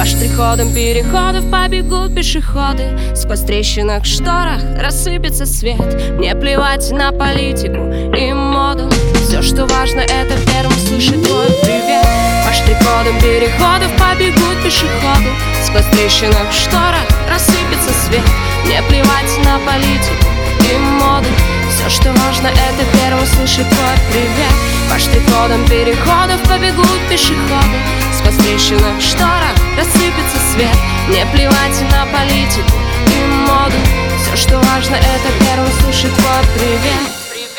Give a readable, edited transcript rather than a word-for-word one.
По штрих-кодам переходов побегут пешеходы. Сквозь трещины в шторах рассыпется свет. Мне плевать на политику и моду. Все, что важно, это первым слышать твой привет. По штрих-кодам переходов побегут пешеходы. Сквозь трещины в шторах рассыпется свет. Мне плевать на политику и моду. Все, что важно, это первым слышать твой привет. По штрих-кодам переходов побегут пешеходы. Сквозь трещины в шторах рассыпется свет. Мне плевать на политику и моду. Все, что важно, это первым слышать твой привет.